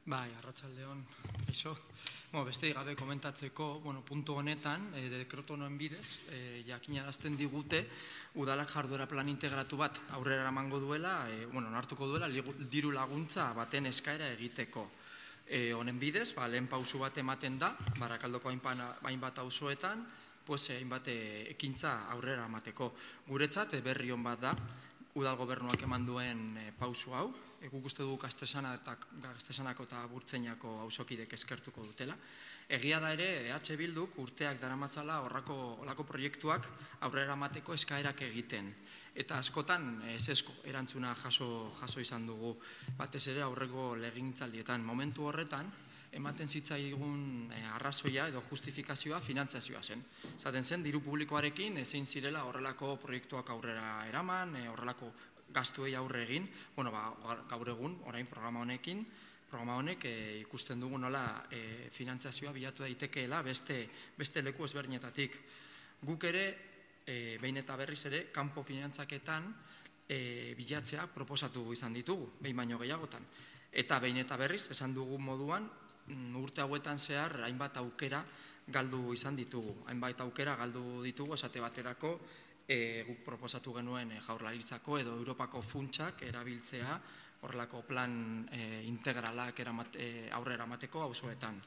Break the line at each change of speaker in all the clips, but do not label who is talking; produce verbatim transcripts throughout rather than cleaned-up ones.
Bai, arratsaldeon, kaixo. Bueno, beste gabe komentatzeko, bueno, puntu honetan, e, dekretu honen bidez, e, jakinarazten digute udalak jarduera plan integratu bat aurrera eramango duela, e, bueno, hartuko duela diru laguntza baten eskaera egiteko. E, honen bidez, ba, lehen pausu bat ematen da, Barakaldoko hainbat auzoetan, pues hainbat ekintza aurrera emateko. Guretzat berri on bat da, udal gobernuak eman duen e, pausu hau, e, guk uste dugu Gaztesanako eta Burtzenako auzokidek eskertuko dutela. Egia da ere, E H Bilduk urteak daramatzala horrako olako proiektuak aurrera emateko eskaerak egiten. Eta askotan ezezko erantzuna jaso, jaso izan dugu, batez ere aurreko legegintzaldietan. Momentu horretan, ematen zitzaigun arrazoia edo justifikazioa finantzazioa zen. Zaten zen, diru publikoarekin ezin zirela horrelako proiektuak aurrera eraman, horrelako gastuei aurre egin, bueno, ba, gaur egun, orain programa honekin, programa honek e, ikusten dugu nola e, finantzazioa bilatu daitekeela beste, beste leku ezberdinetatik. Guk ere, e, behin eta berriz ere, kanpo finantzaketan e, bilatzea proposatu izan ditugu, behin baino gehiagotan. Eta behin eta berriz, esan dugu moduan, urte hauetan zehar, hainbat aukera galdu izan ditugu. Hainbat aukera galdu ditugu, esate baterako, E, guk proposatu genuen e, Jaurlaritzako edo Europako funtsak erabiltzea horrelako plan e, integralak eramat, e, aurrera emateko auzoetan.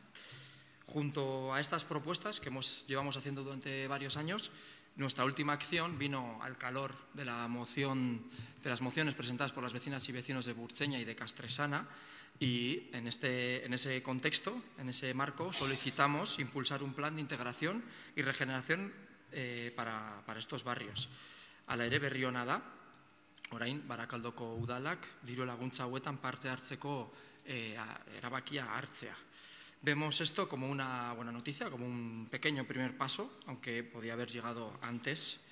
Junto a estas propuestas que hemos, llevamos haciendo durante varios años, nuestra última acción vino al calor de, la moción, de las mociones presentadas por las vecinas y vecinos de Burtzeña y de Castresana, y en, este, en ese contexto, en ese marco, solicitamos impulsar un plan de integración y regeneración E, para, para estos barrios. Hala ere berri ona da, orain Barakaldoko udalak diru laguntza hauetan parte hartzeko e, erabakia hartzea. Vemos esto como una buena noticia, como un pequeño primer paso, aunque podía haber llegado antes.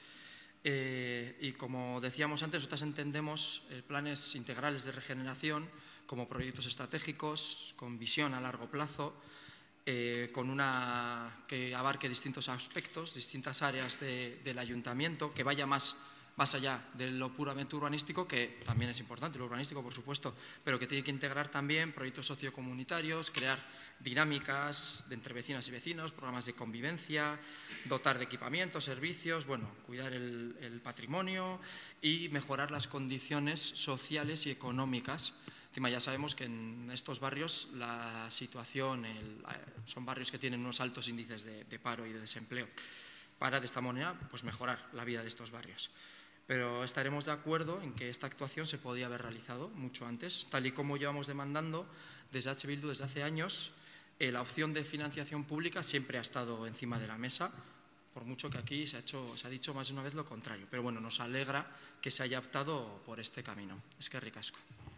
Eh, y como decíamos antes, nosotros entendemos eh, planes integrales de regeneración como proyectos estratégicos, con visión a largo plazo, Eh, con una que abarque distintos aspectos, distintas áreas de, del ayuntamiento, que vaya más, más allá de lo puramente urbanístico, que también es importante, lo urbanístico por supuesto, pero que tiene que integrar también proyectos sociocomunitarios, crear dinámicas de entre vecinas y vecinos, programas de convivencia, dotar de equipamientos, servicios, bueno, cuidar el, el patrimonio y mejorar las condiciones sociales y económicas. Encima ya sabemos que en estos barrios la situación, el, son barrios que tienen unos altos índices de, de paro y de desempleo, para de esta manera pues, mejorar la vida de estos barrios. Pero estaremos de acuerdo en que esta actuación se podía haber realizado mucho antes, tal y como llevamos demandando desde H Bildu desde hace años. Eh, la opción de financiación pública siempre ha estado encima de la mesa, por mucho que aquí se ha, hecho, se ha dicho más de una vez lo contrario. Pero bueno, nos alegra que se haya optado por este camino. Eskerrik asko.